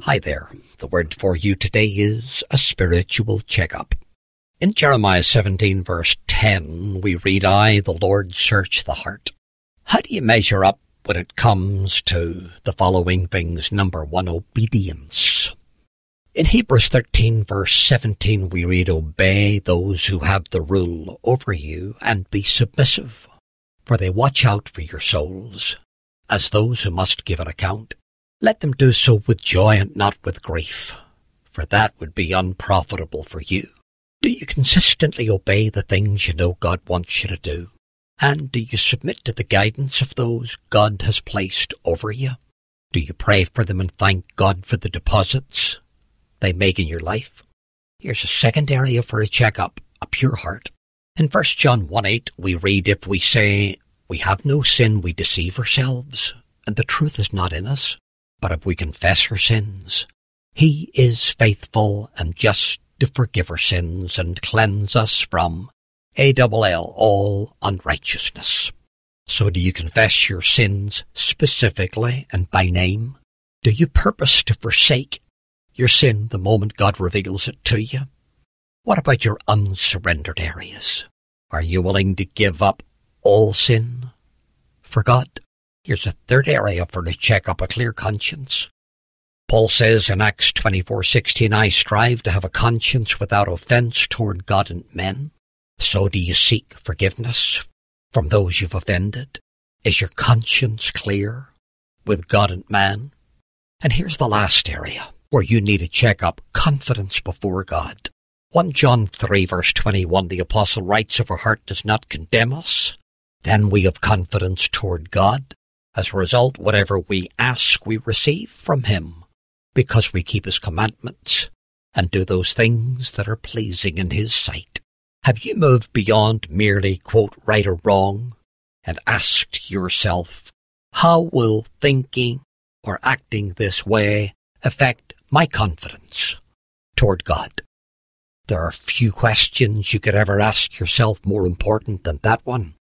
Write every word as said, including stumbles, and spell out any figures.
Hi there. The word for you today is a spiritual checkup. In Jeremiah seventeen verse ten, we read, I, the Lord, search the heart. How do you measure up when it comes to the following things? Number one, obedience. In Hebrews thirteen verse seventeen, we read, obey those who have the rule over you and be submissive, for they watch out for your souls, as those who must give an account. Let them do so with joy and not with grief, for that would be unprofitable for you. Do you consistently obey the things you know God wants you to do? And do you submit to the guidance of those God has placed over you? Do you pray for them and thank God for the deposits they make in your life? Here's a second area for a checkup, a pure heart. In First John one eight, we read, if we say we have no sin, we deceive ourselves, and the truth is not in us. But if we confess our sins, he is faithful and just to forgive our sins and cleanse us from A L L, all unrighteousness. So do you confess your sins specifically and by name? Do you purpose to forsake your sin the moment God reveals it to you? What about your unsurrendered areas? Are you willing to give up all sin for God? Here's a third area for the check-up, a clear conscience. Paul says in Acts twenty-four sixteen, I strive to have a conscience without offense toward God and men. So do you seek forgiveness from those you've offended? Is your conscience clear with God and man? And here's the last area where you need a check-up, confidence before God. First John three verse twenty-one, the apostle writes, if our heart does not condemn us, then we have confidence toward God. As a result, whatever we ask, we receive from him, because we keep his commandments and do those things that are pleasing in his sight. Have you moved beyond merely, quote, right or wrong, and asked yourself, how will thinking or acting this way affect my confidence toward God? There are few questions you could ever ask yourself more important than that one.